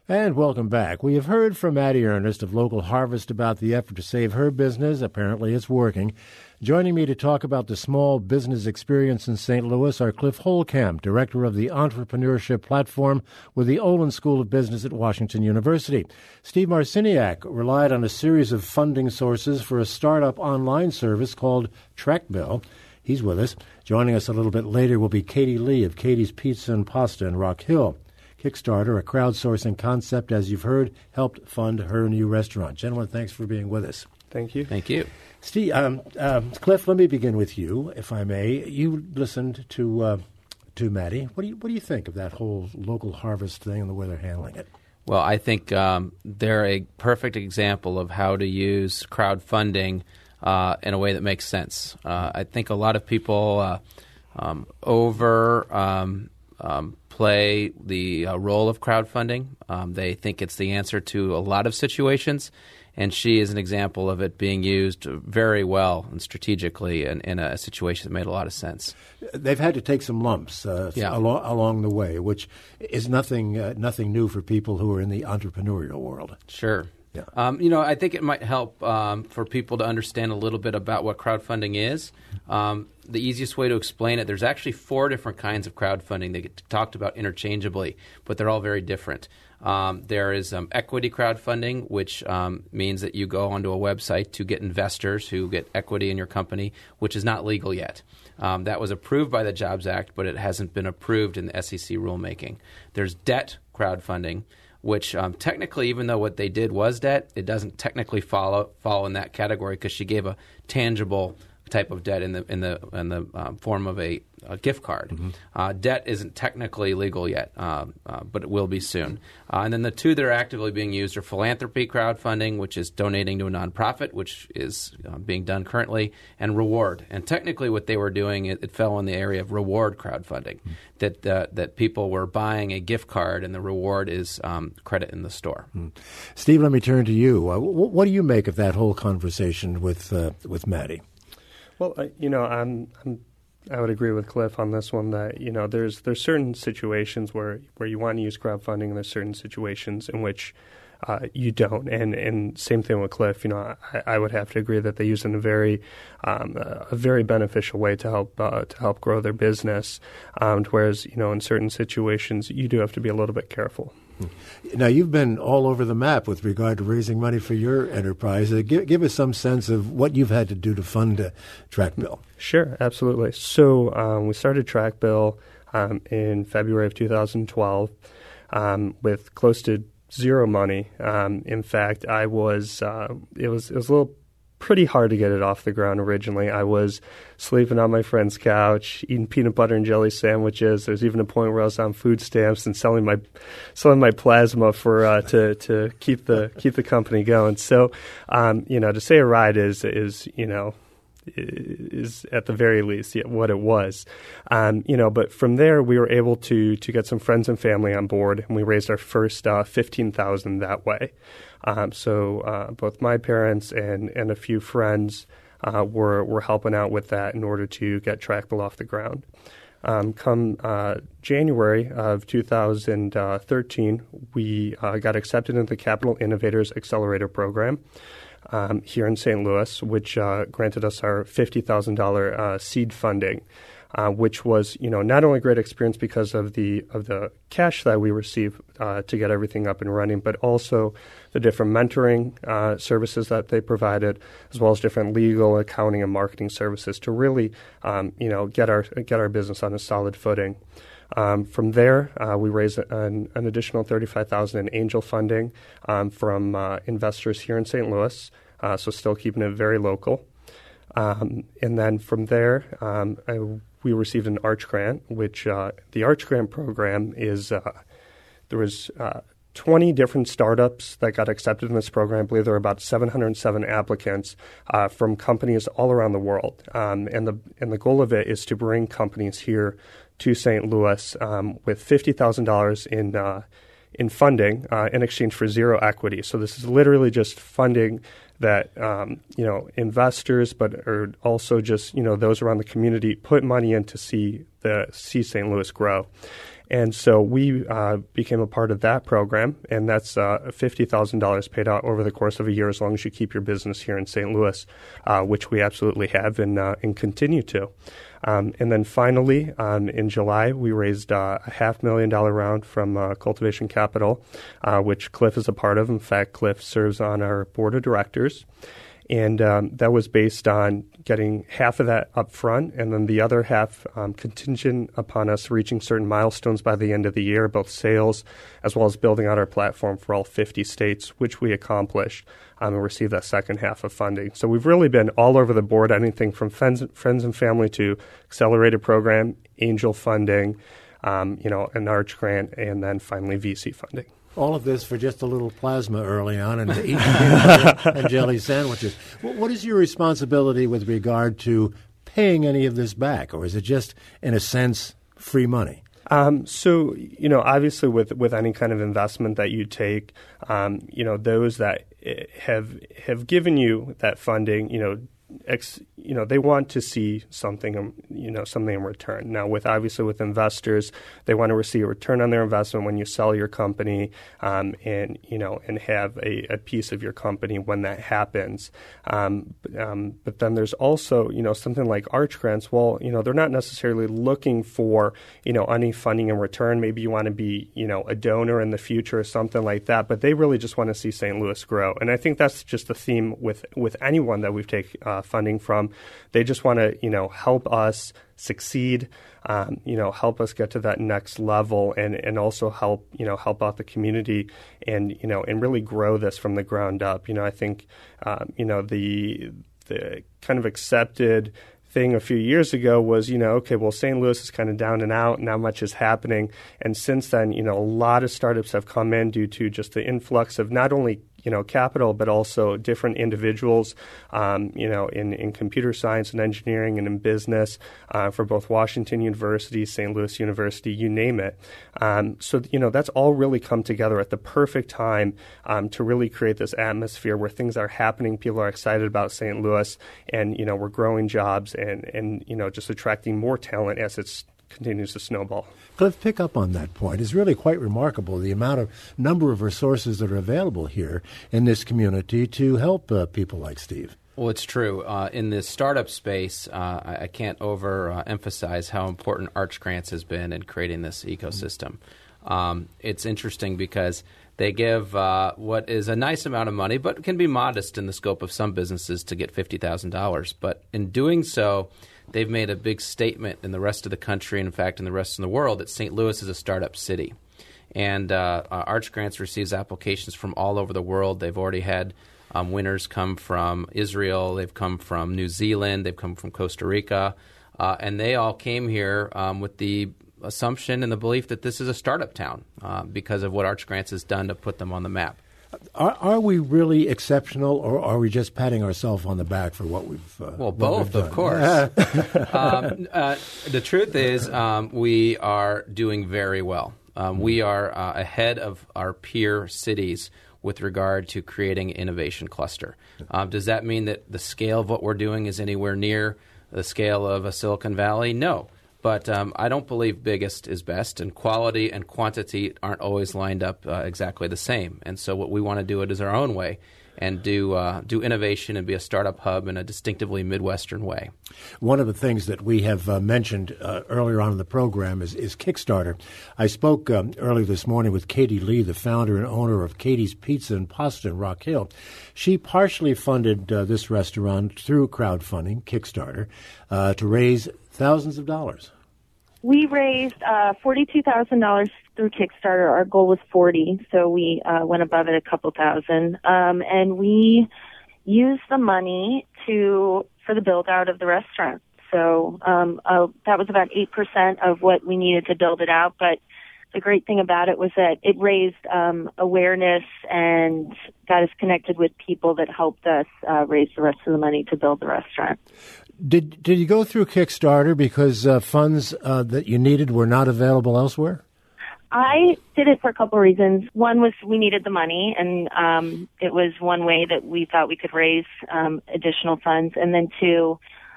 And welcome back. We have heard from Maddie Ernest of Local Harvest about the effort to save her business. Apparently it's working. Joining me to talk about the small business experience in St. Louis are Cliff Holcamp, director of the entrepreneurship platform with the Olin School of Business at Washington University. Steve Marciniak relied on a series of funding sources for a startup online service called TrackBill. He's with us. Joining us a little bit later will be Katie Lee of Katie's Pizza and Pasta in Rock Hill. Kickstarter, a crowdsourcing concept, as you've heard, helped fund her new restaurant. Gentlemen, thanks for being with us. Thank you. Thank you. Steve, Cliff, let me begin with you, if I may. You listened to Maddie. What do you think of that whole local harvest thing and the way they're handling it? Well, I think they're a perfect example of how to use crowdfunding in a way that makes sense. I think a lot of people play the role of crowdfunding. They think it's the answer to a lot of situations, and she is an example of it being used very well and strategically in a situation that made a lot of sense. They've had to take some lumps along the way, which is nothing new for people who are in the entrepreneurial world. Sure. Yeah. I think it might help for people to understand a little bit about what crowdfunding is. The easiest way to explain it, there's actually 4 different kinds of crowdfunding. They get talked about interchangeably, but they're all very different. There is equity crowdfunding, which means that you go onto a website to get investors who get equity in your company, which is not legal yet. That was approved by the Jobs Act, but it hasn't been approved in the SEC rulemaking. There's debt crowdfunding, which technically, even though what they did was debt, it doesn't technically fall in that category because she gave a tangible type of debt in the form of a gift card. Mm-hmm. Debt isn't technically legal yet, but it will be soon. And then the 2 that are actively being used are philanthropy crowdfunding, which is donating to a nonprofit, which is being done currently, and reward. And technically what they were doing, it fell in the area of reward crowdfunding, that people were buying a gift card and the reward is credit in the store. Steve, let me turn to you. What do you make of that whole conversation with Maddie? Well, I would agree with Cliff on this one that there's certain situations where you want to use crowdfunding, and there's certain situations in which you don't. And same thing with Cliff. I would have to agree that they use it in a very beneficial way to help grow their business. Whereas in certain situations you do have to be a little bit careful. Now, you've been all over the map with regard to raising money for your enterprise. Give us some sense of what you've had to do to fund TrackBill. Sure, absolutely. So we started TrackBill in February of 2012 with close to zero money. In fact, it was a little pretty hard to get it off the ground originally. I was sleeping on my friend's couch, eating peanut butter and jelly sandwiches. There's even a point where I was on food stamps and selling my plasma for to keep the company going. So, to say a ride is at the very least what it was. But from there we were able to get some friends and family on board, and we raised our first $15,000 that way. So both my parents and a few friends were helping out with that in order to get TrackBill off the ground. Come January of 2013, we got accepted into the Capital Innovators Accelerator Program here in St. Louis, which granted us our $50,000 seed funding. Which was, not only a great experience because of the cash that we received to get everything up and running, but also the different mentoring services that they provided, as well as different legal, accounting, and marketing services to really, get our business on a solid footing. From there, we raised an additional $35,000 in angel funding from investors here in St. Louis, so still keeping it very local. And then from there, we received an Arch Grant, which the Arch Grant program is there was 20 different startups that got accepted in this program. I believe there were about 707 applicants from companies all around the world. And the goal of it is to bring companies here to St. Louis with $50,000 in funding in exchange for zero equity. So this is literally just funding that investors, but are also just those around the community put money in to see St. Louis grow. And so we became a part of that program, and that's $50,000 paid out over the course of a year as long as you keep your business here in St. Louis, which we absolutely have and continue to. And then finally, in July, we raised a $500,000 round from Cultivation Capital, which Cliff is a part of. In fact, Cliff serves on our board of directors. And that was based on getting half of that up front and then the other half contingent upon us reaching certain milestones by the end of the year, both sales as well as building out our platform for all 50 states, which we accomplished and received that second half of funding. So we've really been all over the board, anything from friends and family to accelerated program, angel funding, an arch grant, and then finally VC funding. All of this for just a little plasma early on and eating and jelly sandwiches. What is your responsibility with regard to paying any of this back, or is it just, in a sense, free money? So, obviously with any kind of investment that you take, those that have given you that funding, they want to see something in return. Now, with investors, they want to receive a return on their investment when you sell your company, and have a piece of your company when that happens. But then there's also, something like Arch Grants. Well, they're not necessarily looking for, any funding in return. Maybe you want to be, a donor in the future or something like that. But they really just want to see St. Louis grow. And I think that's just the theme with anyone that we've taken funding from. They just want to, help us succeed, help us get to that next level and also help out the community and really grow this from the ground up. I think, the kind of accepted thing a few years ago was, St. Louis is kind of down and out, not much is happening. And since then, a lot of startups have come in due to just the influx of not only capital, but also different individuals, in computer science and engineering and in business for both Washington University, St. Louis University, you name it. So that's all really come together at the perfect time to really create this atmosphere where things are happening, people are excited about St. Louis, and, we're growing jobs and just attracting more talent as it's continues to snowball. Cliff, pick up on that point. It's really quite remarkable, the number of resources that are available here in this community to help people like Steve. Well, it's true. In the startup space, I can't overemphasize how important Arch Grants has been in creating this ecosystem. It's interesting because they give what is a nice amount of money, but can be modest in the scope of some businesses to get $50,000. But in doing so, they've made a big statement in the rest of the country, and in fact in the rest of the world, that St. Louis is a startup city. And Arch Grants receives applications from all over the world. They've already had winners come from Israel, they've come from New Zealand, they've come from Costa Rica, and they all came here with the assumption and the belief that this is a startup town because of what Arch Grants has done to put them on the map. Are we really exceptional, or are we just patting ourselves on the back for what we've well, both, of course. The truth is we are doing very well. We are ahead of our peer cities with regard to creating an innovation cluster. Does that mean that the scale of what we're doing is anywhere near the scale of a Silicon Valley? No. But I don't believe biggest is best, and quality and quantity aren't always lined up exactly the same. And so what we want to do it is our own way and do innovation and be a startup hub in a distinctively Midwestern way. One of the things that we have mentioned earlier on in the program is Kickstarter. I spoke earlier this morning with Katie Lee, the founder and owner of Katie's Pizza and Pasta in Rock Hill. She partially funded this restaurant through crowdfunding, Kickstarter, to raise thousands of dollars. We raised $42,000 through Kickstarter. Our goal was 40, so we went above it a couple thousand. And we used the money for the build out of the restaurant. So that was about 8% of what we needed to build it out. But the great thing about it was that it raised awareness and got us connected with people that helped us raise the rest of the money to build the restaurant. Did you go through Kickstarter because funds that you needed were not available elsewhere? I did it for a couple of reasons. One was we needed the money, and it was one way that we thought we could raise additional funds. And then two,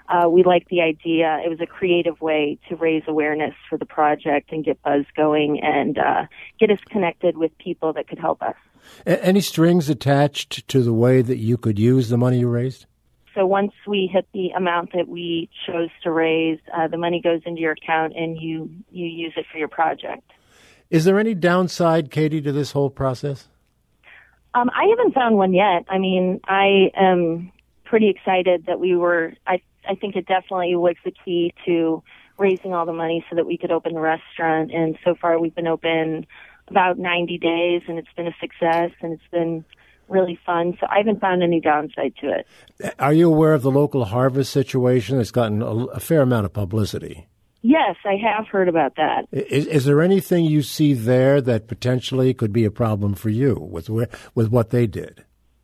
we liked the idea. It was a creative way to raise awareness for the project and get buzz going and get us connected with people that could help us. Any strings attached to the way that you could use the money you raised? So once we hit the amount that we chose to raise, the money goes into your account and you use it for your project. Is there any downside, Katie, to this whole process? I haven't found one yet. I mean, I am pretty excited that I think it definitely was the key to raising all the money so that we could open the restaurant. And so far we've been open about 90 days and it's been a success and it's been really fun. So I haven't found any downside to it. Are you aware of the local harvest situation that's gotten a fair amount of publicity? Yes, I have heard about that. Is there anything you see there that potentially could be a problem for you with what they did?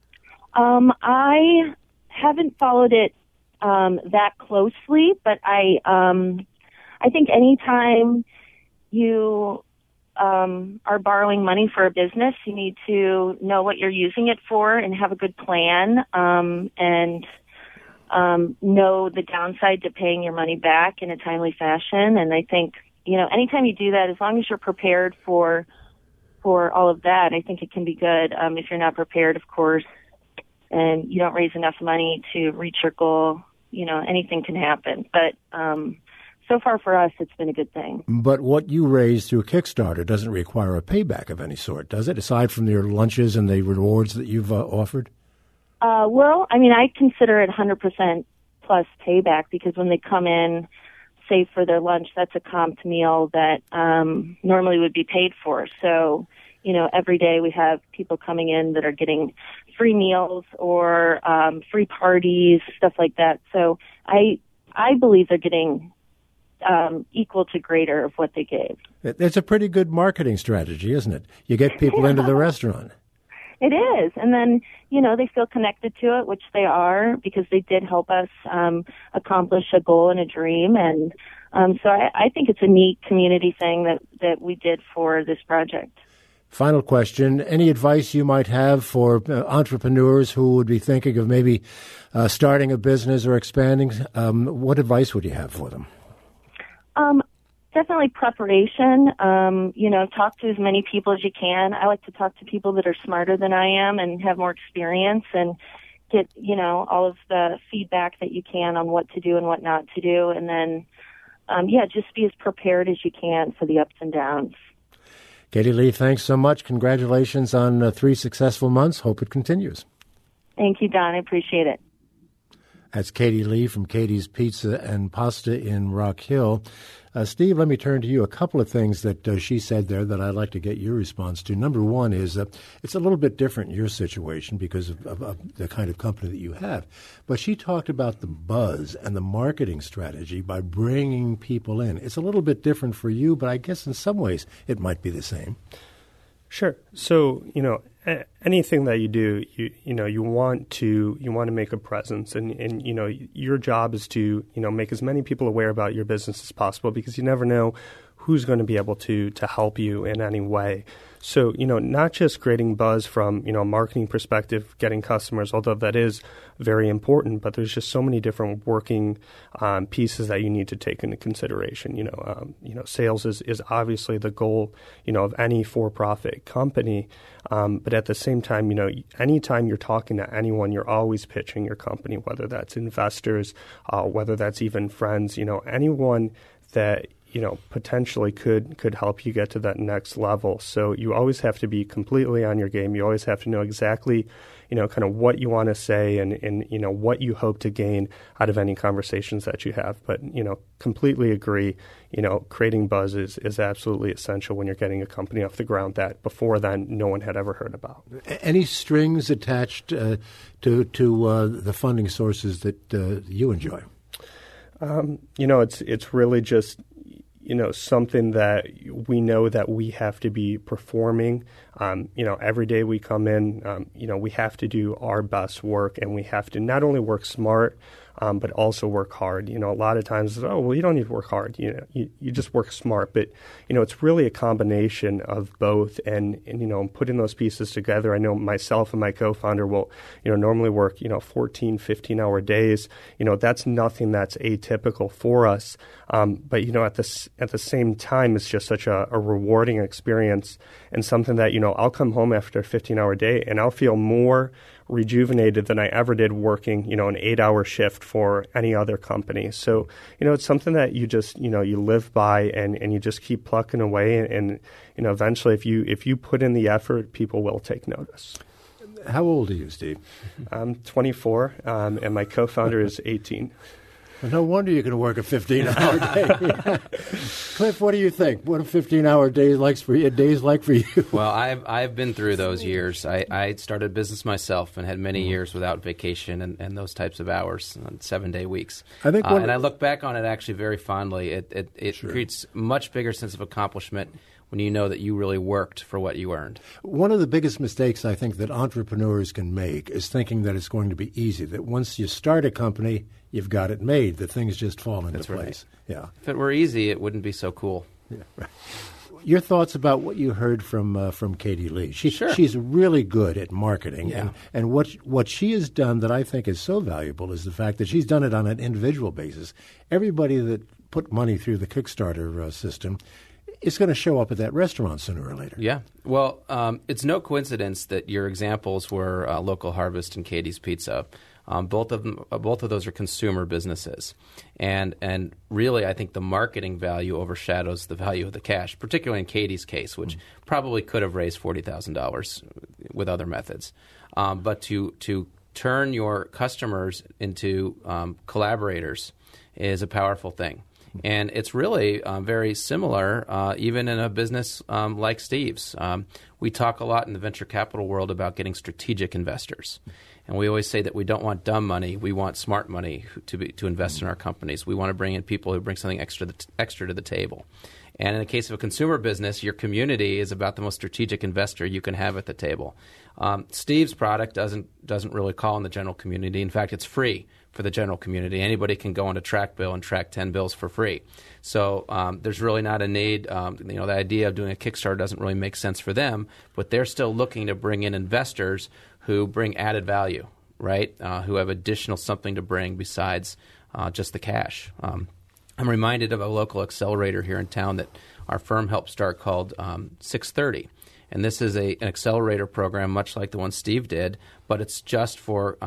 I haven't followed it that closely, but I think anytime you are borrowing money for a business, you need to know what you're using it for and have a good plan, and know the downside to paying your money back in a timely fashion. And I think, anytime you do that, as long as you're prepared for all of that, I think it can be good. If you're not prepared, of course, and you don't raise enough money to reach your goal, anything can happen. But so far for us, it's been a good thing. But what you raised through Kickstarter doesn't require a payback of any sort, does it, aside from your lunches and the rewards that you've offered? Well, I mean, I consider it 100% plus payback because when they come in, say for their lunch, that's a comped meal that normally would be paid for. So, every day we have people coming in that are getting free meals or free parties, stuff like that. So I believe they're getting equal to greater of what they gave. It's a pretty good marketing strategy, isn't it? You get people into the restaurant. It is. And then, they feel connected to it, which they are, because they did help us accomplish a goal and a dream. And so I think it's a neat community thing that we did for this project. Final question. Any advice you might have for entrepreneurs who would be thinking of maybe starting a business or expanding? What advice would you have for them? Definitely preparation. Talk to as many people as you can. I like to talk to people that are smarter than I am and have more experience and get, all of the feedback that you can on what to do and what not to do. And then, just be as prepared as you can for the ups and downs. Katie Lee, thanks so much. Congratulations on 3 successful months. Hope it continues. Thank you, Don. I appreciate it. That's Katie Lee from Katie's Pizza and Pasta in Rock Hill. Steve, let me turn to you. A couple of things that she said there that I'd like to get your response to. Number one is it's a little bit different in your situation because of the kind of company that you have. But she talked about the buzz and the marketing strategy by bringing people in. It's a little bit different for you, but I guess in some ways it might be the same. Sure. So, anything that you do, you want to make a presence, and your job is to make as many people aware about your business as possible, because you never know who's going to be able to help you in any way. So, not just creating buzz from, a marketing perspective, getting customers, although that is very important, but there's just so many different working pieces that you need to take into consideration. Sales is obviously the goal, of any for-profit company. But at the same time, anytime you're talking to anyone, you're always pitching your company, whether that's investors, whether that's even friends, anyone that potentially could help you get to that next level. So you always have to be completely on your game. You always have to know exactly, kind of what you want to say and what you hope to gain out of any conversations that you have. But, completely agree, creating buzz is absolutely essential when you're getting a company off the ground that before then no one had ever heard about. Any strings attached to the funding sources that you enjoy? It's really just something that we know that we have to be performing. Every day we come in, we have to do our best work, and we have to not only work smart, but also work hard. A lot of times, you don't need to work hard. You just work smart. But, it's really a combination of both. And putting those pieces together, I know myself and my co-founder will, normally work, 14, 15-hour days. That's nothing that's atypical for us. But, at the same time, it's just such a rewarding experience and something that, I'll come home after a 15-hour day and I'll feel more rejuvenated than I ever did working, an 8-hour shift for any other company. So, it's something that you just, you live by and you just keep plucking away. And eventually if you put in the effort, people will take notice. How old are you, Steve? I'm 24, and my co-founder is 18. Well, no wonder you're going to work a 15-hour day. Cliff, what do you think? What a 15-hour day like for you? Well, I've been through those years. I started a business myself and had many years without vacation and those types of hours on 7-day weeks. I think, and I look back on it actually very fondly. It sure. creates much bigger sense of accomplishment when you know that you really worked for what you earned. One of the biggest mistakes I think that entrepreneurs can make is thinking that it's going to be easy, that once you start a company, you've got it made, that things just fall into place. Right. Yeah. If it were easy, it wouldn't be so cool. Yeah. Right. Your thoughts about what you heard from Katie Lee? Sure. She's really good at marketing, yeah. and what she has done that I think is so valuable is the fact that she's done it on an individual basis. Everybody that put money through the Kickstarter system, it's going to show up at that restaurant sooner or later. Yeah. Well, it's no coincidence that your examples were Local Harvest and Katie's Pizza. Both of those are consumer businesses, and really, I think the marketing value overshadows the value of the cash, particularly in Katie's case, which probably could have raised $40,000 with other methods. But to turn your customers into collaborators is a powerful thing. And it's really very similar, even in a business like Steve's. We talk a lot in the venture capital world about getting strategic investors. And we always say that we don't want dumb money. We want smart money to invest in our companies. We want to bring in people who bring something extra to the table. And in the case of a consumer business, your community is about the most strategic investor you can have at the table. Steve's product doesn't really call on the general community. In fact, it's free for the general community. Anybody can go onto TrackBill and track 10 bills for free. So there's really not a need. The idea of doing a Kickstarter doesn't really make sense for them, but they're still looking to bring in investors who bring added value, right? Who have additional something to bring besides just the cash. I'm reminded of a local accelerator here in town that our firm helped start called 630. And this is an accelerator program much like the one Steve did, but it's just for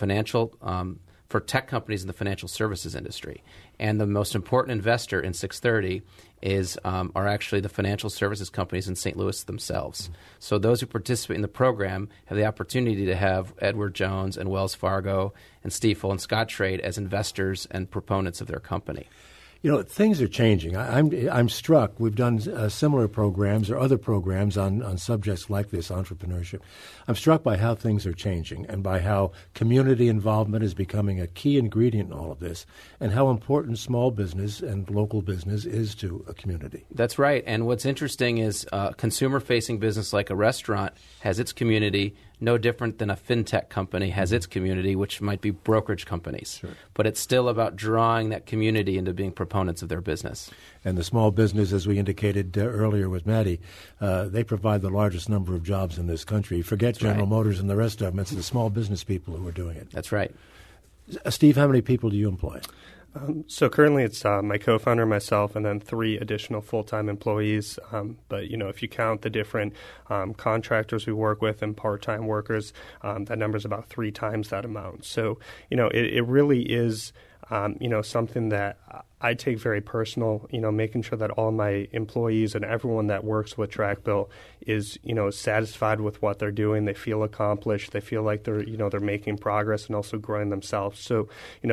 for tech companies in the financial services industry. And the most important investor in 630 are actually the financial services companies in St. Louis themselves. So those who participate in the program have the opportunity to have Edward Jones and Wells Fargo and Stifel and Scottrade as investors and proponents of their company. Things are changing. I'm struck. We've done similar programs or other programs on subjects like this, entrepreneurship. I'm struck by how things are changing and by how community involvement is becoming a key ingredient in all of this, and how important small business and local business is to a community. That's right. And what's interesting is a consumer-facing business like a restaurant has its community, no different than a fintech company has its community, which might be brokerage companies. Sure. But it's still about drawing that community into being proponents of their business. And the small business, as we indicated earlier with Maddie, they provide the largest number of jobs in this country. Forget General Motors and the rest of them. It's the small business people who are doing it. That's right. Steve, how many people do you employ? So currently it's my co-founder, myself, and then 3 additional full-time employees. But, if you count the different contractors we work with and part-time workers, that number is about 3 times that amount. So, it really is, something that I take very personal, making sure that all my employees and everyone that works with TrackBill is, satisfied with what they're doing. They feel accomplished. They feel like they're making progress and also growing themselves. So,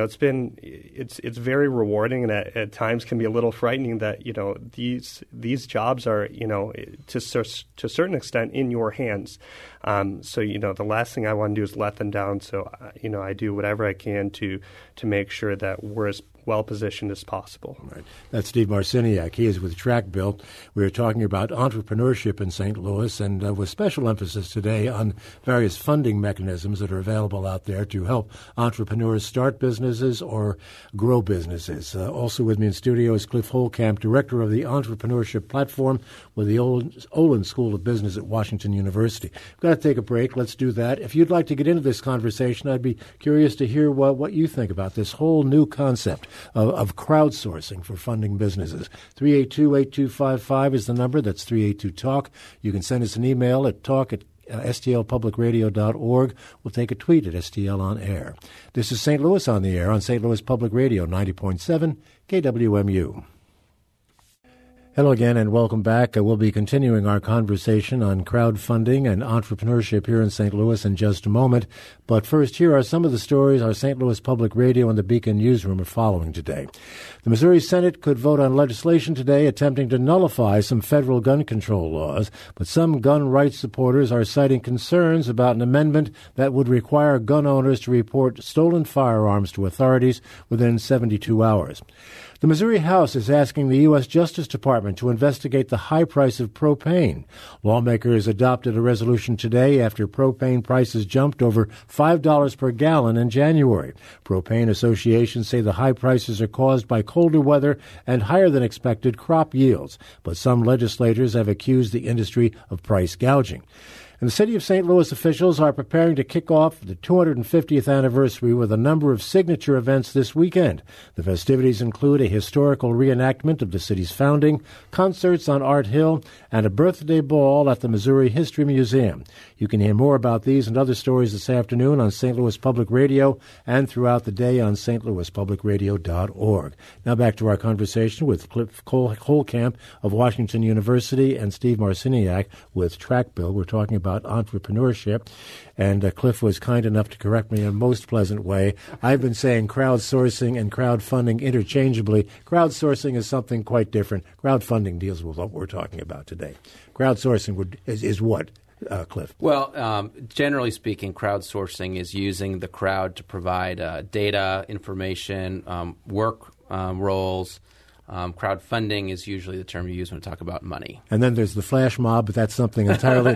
it's very rewarding, and at times can be a little frightening that, these jobs are, to a certain extent in your hands. So, the last thing I want to do is let them down. So, I do whatever I can to make sure that we're as well-positioned as possible. Right. That's Steve Marciniak. He is with TrackBill. We are talking about entrepreneurship in St. Louis, and with special emphasis today on various funding mechanisms that are available out there to help entrepreneurs start businesses or grow businesses. Also with me in studio is Cliff Holcamp, director of the Entrepreneurship Platform with the Olin School of Business at Washington University. We've got to take a break. Let's do that. If you'd like to get into this conversation, I'd be curious to hear what you think about this whole new concept of crowdsourcing for funding businesses. 382-8255 is the number. That's 382-TALK. You can send us an email at talk@stlpublicradio.org. We'll take a tweet at STL on air. This is St. Louis on the air on St. Louis Public Radio, 90.7 KWMU. Hello again and welcome back. We'll be continuing our conversation on crowdfunding and entrepreneurship here in St. Louis in just a moment. But first, here are some of the stories our St. Louis Public Radio and the Beacon Newsroom are following today. The Missouri Senate could vote on legislation today attempting to nullify some federal gun control laws, but some gun rights supporters are citing concerns about an amendment that would require gun owners to report stolen firearms to authorities within 72 hours. The Missouri House is asking the U.S. Justice Department to investigate the high price of propane. Lawmakers adopted a resolution today after propane prices jumped over $5 per gallon in January. Propane associations say the high prices are caused by colder weather and higher than expected crop yields, but some legislators have accused the industry of price gouging. And the City of St. Louis officials are preparing to kick off the 250th anniversary with a number of signature events this weekend. The festivities include a historical reenactment of the city's founding, concerts on Art Hill, and a birthday ball at the Missouri History Museum. You can hear more about these and other stories this afternoon on St. Louis Public Radio and throughout the day on stlouispublicradio.org. Now back to our conversation with Cliff Holcamp of Washington University and Steve Marciniak with TrackBill. We're talking about entrepreneurship, and Cliff was kind enough to correct me in a most pleasant way. I've been saying crowdsourcing and crowdfunding interchangeably. Crowdsourcing is something quite different. Crowdfunding deals with what we're talking about today. Crowdsourcing is what, Cliff? Well, generally speaking, crowdsourcing is using the crowd to provide data, information, work roles. Crowdfunding is usually the term you use when we talk about money. And then there's the flash mob, but that's something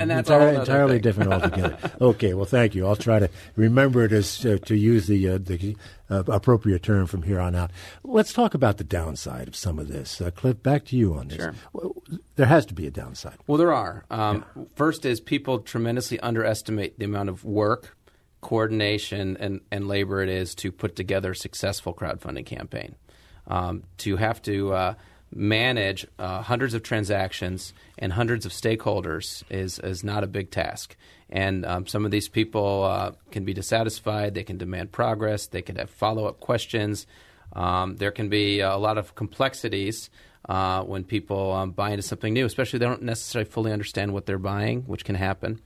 entirely different altogether. Okay, well, thank you. I'll try to remember it as to use the appropriate term from here on out. Let's talk about the downside of some of this. Cliff, back to you on this. Sure. There has to be a downside. Well, there are. First is people tremendously underestimate the amount of work, coordination, and labor it is to put together a successful crowdfunding campaign. To have to manage hundreds of transactions and hundreds of stakeholders is not a big task. And some of these people can be dissatisfied. They can demand progress. They can have follow-up questions. There can be a lot of complexities when people buy into something new, especially if they don't necessarily fully understand what they're buying, which can happen.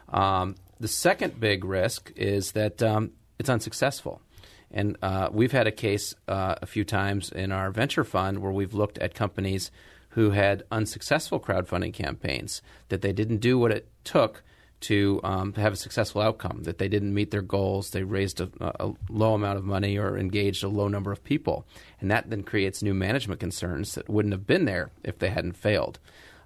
The second big risk is that it's unsuccessful. And we've had a case a few times in our venture fund where we've looked at companies who had unsuccessful crowdfunding campaigns, that they didn't do what it took to have a successful outcome, that they didn't meet their goals, they raised a low amount of money or engaged a low number of people. And that then creates new management concerns that wouldn't have been there if they hadn't failed.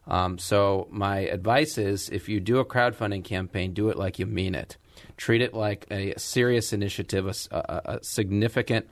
So my advice is, if you do a crowdfunding campaign, do it like you mean it. Treat it like a serious initiative, a significant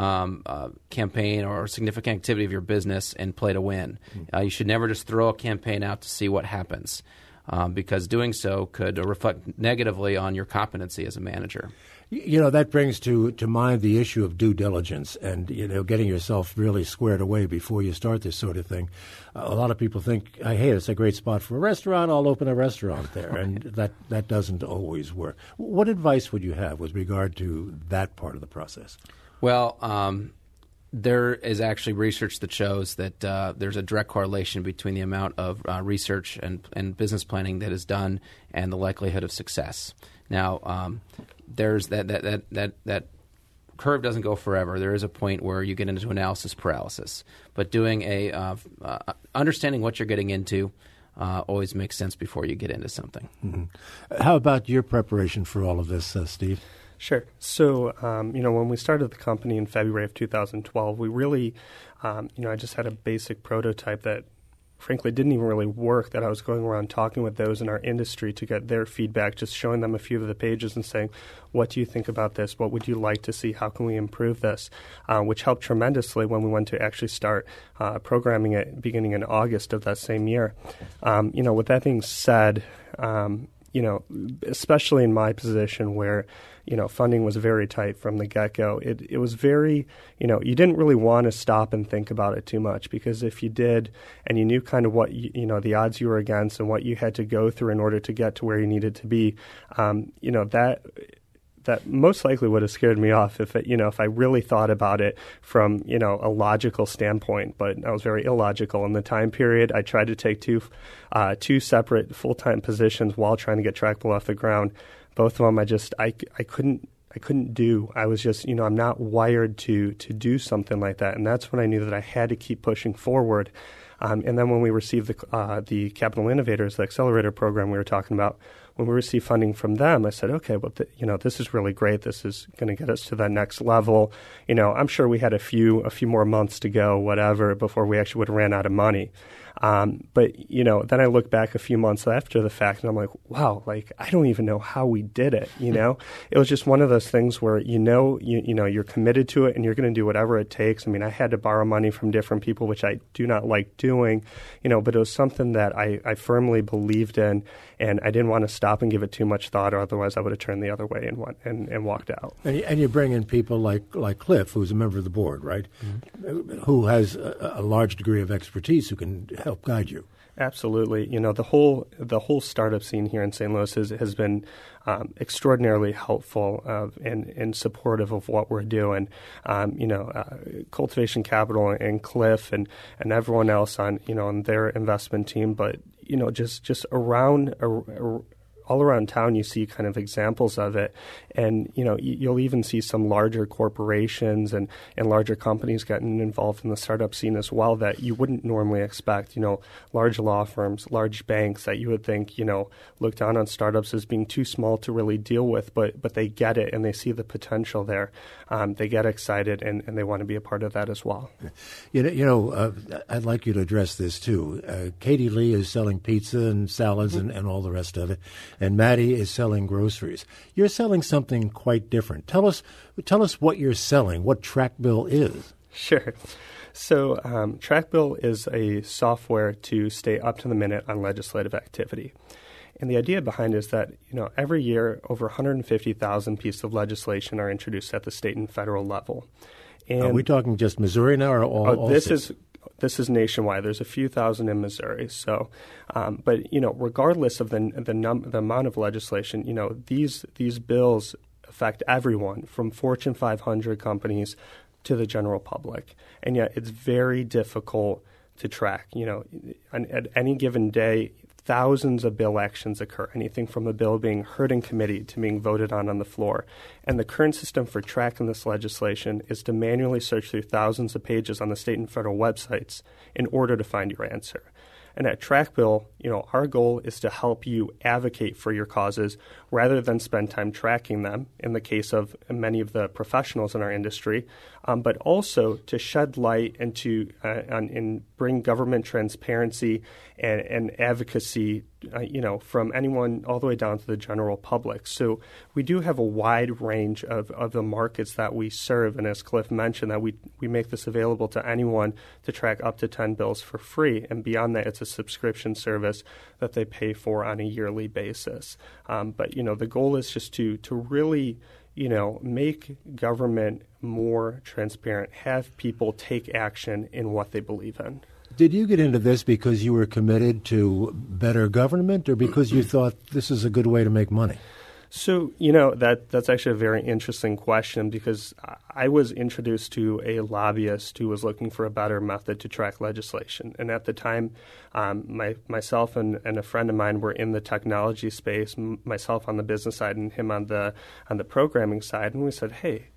campaign or a significant activity of your business, and play to win. You should never just throw a campaign out to see what happens, because doing so could reflect negatively on your competency as a manager. You know, that brings to mind the issue of due diligence and, getting yourself really squared away before you start this sort of thing. A lot of people think, hey, it's a great spot for a restaurant, I'll open a restaurant there. And that doesn't always work. What advice would you have with regard to that part of the process? Well, there is actually research that shows that there's a direct correlation between the amount of research and business planning that is done and the likelihood of success. Now, there's that curve doesn't go forever. There is a point where you get into analysis paralysis. But doing understanding what you're getting into always makes sense before you get into something. Mm-hmm. How about your preparation for all of this, Steve? Sure. So, when we started the company in February of 2012, we really, I just had a basic prototype that frankly didn't even really work, that I was going around talking with those in our industry to get their feedback, just showing them a few of the pages and saying, what do you think about this? What would you like to see? How can we improve this? Which helped tremendously when we went to actually start programming it beginning in August of that same year. With that being said, especially in my position where, funding was very tight from the get-go, it was very, you didn't really want to stop and think about it too much, because if you did and you knew kind of what, the odds you were against and what you had to go through in order to get to where you needed to be, that most likely would have scared me off if I really thought about it from, a logical standpoint. But I was very illogical in the time period. I tried to take two separate full-time positions while trying to get Trackbill off the ground. Both of them, I couldn't do. I was just, I'm not wired to do something like that. And that's when I knew that I had to keep pushing forward. And then when we received the Capital Innovators, the accelerator program we were talking about, when we received funding from them, I said, okay, well, this is really great. This is going to get us to that next level. I'm sure we had a few more months to go, whatever, before we actually would have ran out of money. But then I look back a few months after the fact, and I'm like, wow, I don't even know how we did it. It was just one of those things where you're committed to it, and you're going to do whatever it takes. I mean, I had to borrow money from different people, which I do not like doing, but it was something that I firmly believed in, and I didn't want to stop and give it too much thought, or otherwise I would have turned the other way and walked out. And you bring in people like Cliff, who's a member of the board, right? Mm-hmm. Who has a large degree of expertise, who can help guide you. Absolutely. The whole startup scene here in St. Louis has been extraordinarily helpful and supportive of what we're doing. Cultivation Capital and Cliff and everyone else on their investment team, but just around. All around town, you see kind of examples of it. And, you'll even see some larger corporations and larger companies getting involved in the startup scene as well that you wouldn't normally expect. Large law firms, large banks that you would think, look down on startups as being too small to really deal with, but they get it and they see the potential there. They get excited and they want to be a part of that as well. I'd like you to address this too. Katie Lee is selling pizza and salads and all the rest of it. And Maddie is selling groceries. You're selling something quite different. Tell us what you're selling, what Trackbill is. Sure. So Trackbill is a software to stay up to the minute on legislative activity. And the idea behind it is that, every year over 150,000 pieces of legislation are introduced at the state and federal level. And are we talking just Missouri now or all states? This is nationwide. There's a few thousand in Missouri. So, but regardless of the amount of legislation, these bills affect everyone from Fortune 500 companies to the general public, and yet it's very difficult to track. At any given day, thousands of bill actions occur, anything from a bill being heard in committee to being voted on the floor. And the current system for tracking this legislation is to manually search through thousands of pages on the state and federal websites in order to find your answer. And at Trackbill, our goal is to help you advocate for your causes rather than spend time tracking them, in the case of many of the professionals in our industry, but also to shed light and to and bring government transparency and advocacy, from anyone all the way down to the general public. So we do have a wide range of the markets that we serve, and as Cliff mentioned, that we make this available to anyone to track up to 10 bills for free, and beyond that, it's a subscription service that they pay for on a yearly basis. But the goal is just to really make government more transparent, have people take action in what they believe in. Did you get into this because you were committed to better government or because you thought this is a good way to make money? So, that's actually a very interesting question, because I was introduced to a lobbyist who was looking for a better method to track legislation. And at the time, myself and a friend of mine were in the technology space, myself on the business side and him on the programming side. And we said, hey,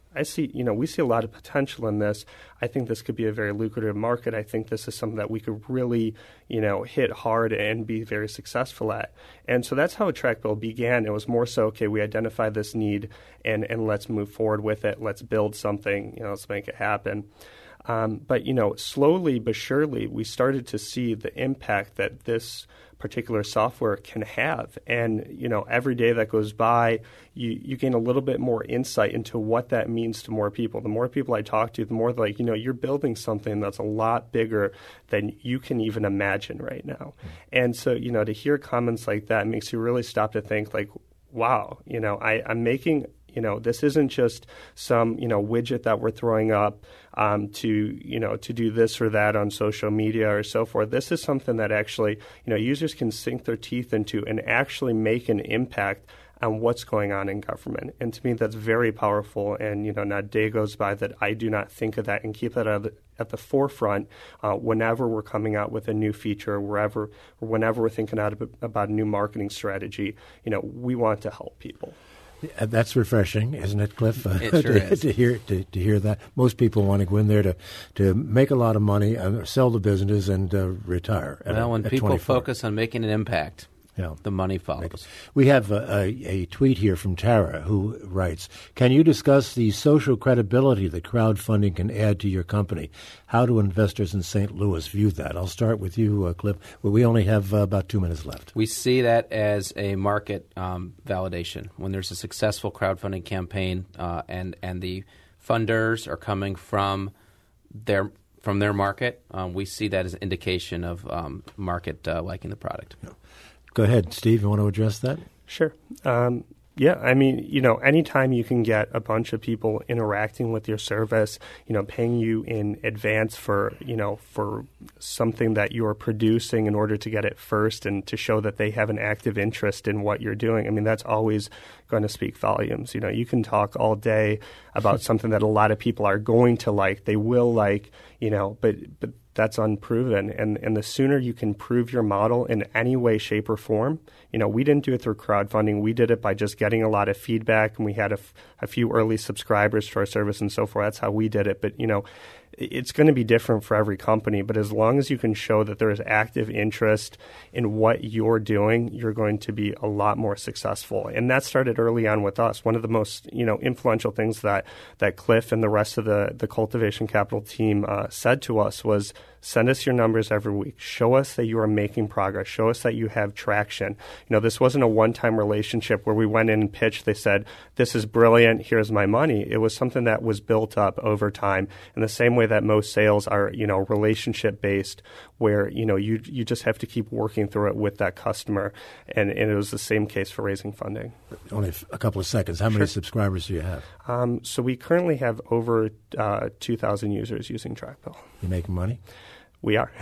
we see a lot of potential in this. I think this could be a very lucrative market. I think this is something that we could really, hit hard and be very successful at. And so that's how TrackBill began. It was more so, okay, we identified this need and let's move forward with it. Let's build something, let's make it happen. But slowly but surely, we started to see the impact that this particular software can have. And, every day that goes by, you gain a little bit more insight into what that means to more people. The more people I talk to, the more you're building something that's a lot bigger than you can even imagine right now. And so, to hear comments like that makes you really stop to think wow, I'm making this isn't just some, widget that we're throwing up to do this or that on social media or so forth. This is something that actually, users can sink their teeth into and actually make an impact on what's going on in government. And to me, that's very powerful. And, not a day goes by that I do not think of that and keep that at the forefront whenever we're coming out with a new feature, whenever we're thinking about a new marketing strategy. We want to help people. That's refreshing, isn't it, Cliff? It sure is. To hear that. Most people want to go in there to make a lot of money, sell the business, and retire. When people 24. focus on making an impact, the money follows. We have a tweet here from Tara who writes, can you discuss the social credibility that crowdfunding can add to your company? How do investors in St. Louis view that? I'll start with you, Cliff. We only have about 2 minutes left. We see that as a market validation. When there's a successful crowdfunding campaign and the funders are coming from their market, we see that as an indication of market liking the product. Yeah. Go ahead, Steve. You want to address that? Sure. Anytime you can get a bunch of people interacting with your service, paying you in advance for something that you're producing in order to get it first and to show that they have an active interest in what you're doing, that's always going to speak volumes. You can talk all day about something that a lot of people are going to like, they will like, but that's unproven. And the sooner you can prove your model in any way, shape, or form, we didn't do it through crowdfunding. We did it by just getting a lot of feedback, and we had a few early subscribers to our service and so forth. That's how we did it. But, it's going to be different for every company. But as long as you can show that there is active interest in what you're doing, you're going to be a lot more successful. And that started early on with us. One of the most, influential things that Cliff and the rest of the Cultivation Capital team said to us was, send us your numbers every week. Show us that you are making progress. Show us that you have traction. This wasn't a one-time relationship where we went in and pitched. They said, this is brilliant. Here's my money. It was something that was built up over time in the same way that most sales are, relationship-based, where, you just have to keep working through it with that customer. And it was the same case for raising funding. Only a couple of seconds. How many subscribers do you have? So we currently have over 2,000 users using TrackBill. You making money? We are.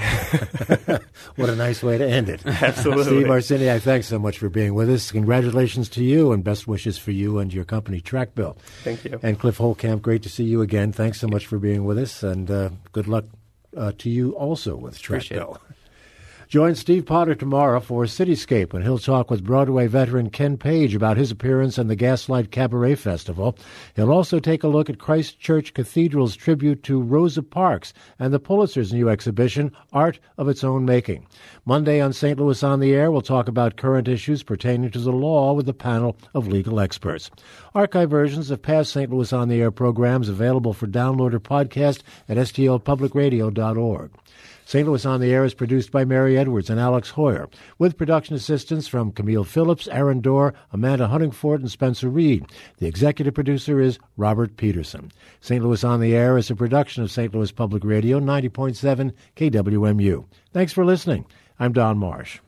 What a nice way to end it. Absolutely. Steve Arseniak, thanks so much for being with us. Congratulations to you and best wishes for you and your company, TrackBill. Thank you. And Cliff Holcamp, great to see you again. Thanks so much for being with us, and good luck to you also with TrackBill. Join Steve Potter tomorrow for Cityscape when he'll talk with Broadway veteran Ken Page about his appearance in the Gaslight Cabaret Festival. He'll also take a look at Christ Church Cathedral's tribute to Rosa Parks and the Pulitzer's new exhibition, Art of Its Own Making. Monday on St. Louis on the Air, we'll talk about current issues pertaining to the law with a panel of legal experts. Archive versions of past St. Louis on the Air programs available for download or podcast at stlpublicradio.org. St. Louis on the Air is produced by Mary Edwards and Alex Hoyer, with production assistance from Camille Phillips, Aaron Dorr, Amanda Huntingford, and Spencer Reed. The executive producer is Robert Peterson. St. Louis on the Air is a production of St. Louis Public Radio, 90.7 KWMU. Thanks for listening. I'm Don Marsh.